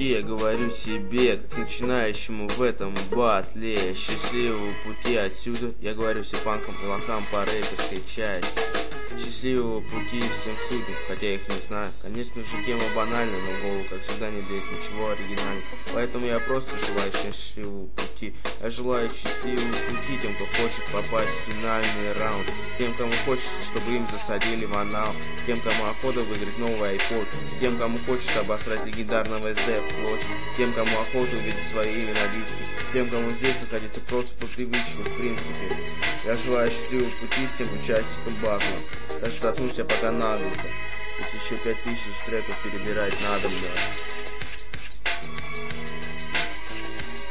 пути, я говорю себе, как начинающему в этом батле. Счастливого пути отсюда, я говорю все панкам и лохам по рэперской части. Счастливого пути всем судьям, хотя я их не знаю. Конечно же, тема банальна, но в голову, как всегда, не дает ничего оригинального. Поэтому я просто желаю всем счастливого пути. Я желаю счастливого пути тем, кто хочет попасть в финальный раунд. Тем, кому хочется, чтобы им засадили в анал. Тем, кому охота выиграть новый iPod. Тем, кому хочется обосрать легендарного SD в клочья. Тем, кому охота увидеть свое имя на диске. Тем, кому здесь находится просто по привычке, в принципе. Я желаю счастливого пути всем участникам батла. Даже заткнусь я пока наглухо. Ведь еще 5000 треков перебирать надо, блядь.